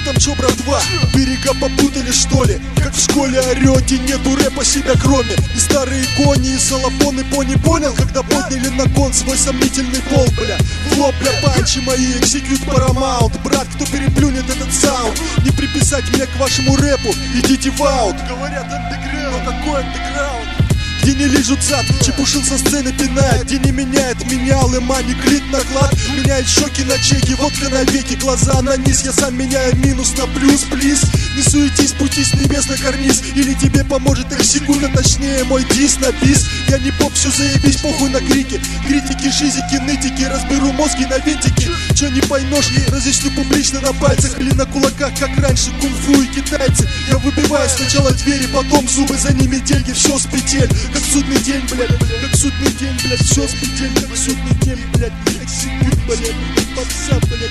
там чё, братва? Берега попутали, что ли? Как в школе орёте, нету рэпа себя кроме. И старые кони, и салапоны, пони, понял? Когда подняли на кон свой сомнительный пол, бля. Флоп, бля, панчи мои, экзекьют Paramount. Брат, кто переплюнет этот саунд? Не приписать меня к вашему рэпу, идите в аут. Говорят андеграунд, но какой андеграунд? Где не лижут зад, чепушил со сцены пинает. Где не меняет менял, эма не клит наклад. Меняет щеки на чеки, водка на веки. Глаза на низ, я сам меняю минус на плюс, плиз. Не суетись, пути с небес на карниз. Или тебе поможет их секунда, точнее мой дис на бис. Я не поп, все заебись, похуй на крики. Критики, шизики, нытики, разберу мозги на винтики. Че не поймешь, разъясню публично на пальцах. Или на кулаках, как раньше, кунг-фу и китайцы. Я выбиваю сначала двери, потом зубы, за ними деньги, все с петель. Как судный день, блядь, как судный день, блядь, все с петель, как судный день, блядь, эксекут, блядь, попса, блядь.